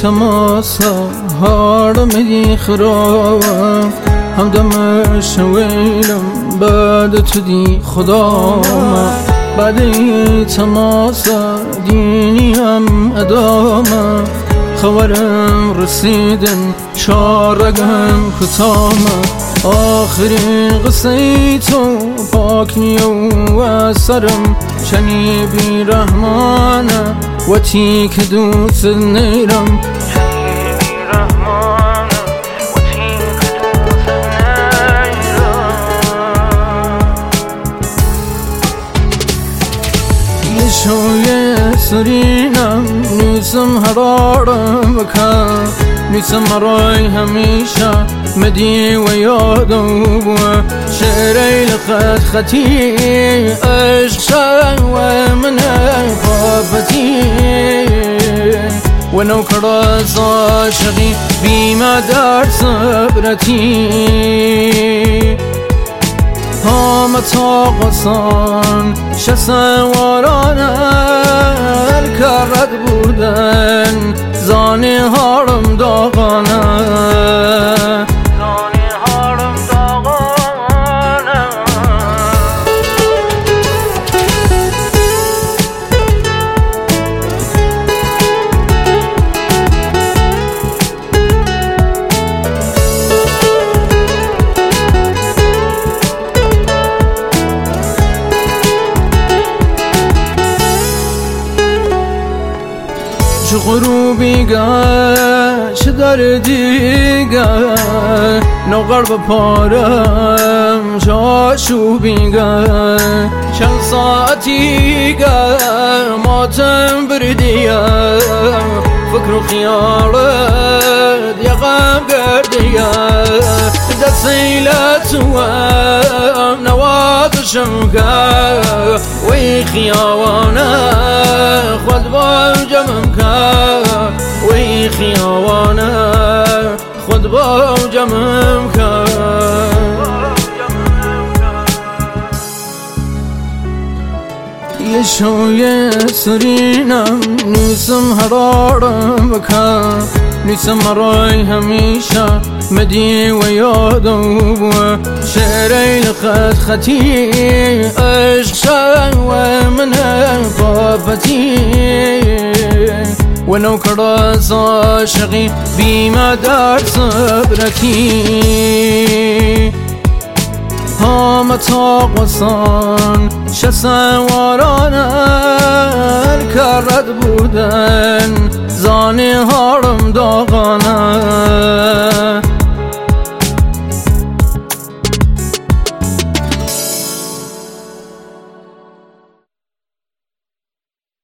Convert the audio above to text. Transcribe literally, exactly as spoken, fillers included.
تماسا هارم خرام هم دمش ویلم بعد تو دی خدا بعد تماسا دینی هم ادامه خبرم رسیدن چارگم کتامه آخرین قصه تو پاک نیو و سرم چنی بی رحمانه و تی که دوست نیرم شوی سرینم نیسم هرارم بکن نیسم رای همیشه مدی و یادم شعری لقد خطی عشق شای و من خافتی و نوکراز عاشقی بیما در صبرتی هم تاقصان شسوارانه الکرد بودن زانی هارم داغانه زانی هارم داغانه چه غروبی گه چه دردی گه نوغر بپارم چه آشوبی گه چند ساعتی گه ماتم بردیم فکر و خیالت یه غم گردیم دست ایلتوام نوازشم که وی خیاوانه خود با جمعم که وی خیاوانه خود با جمعم که یه شوی سرینم نیسم هرارم بکن نیسم رای همیشه مدی و یادم شعری لقد خطی عشق شای و من خافتی و نوکراز عاشقی بیما در صبرتی هم تاقصان شسوارانه الکرد بودن زانی هارم داغانه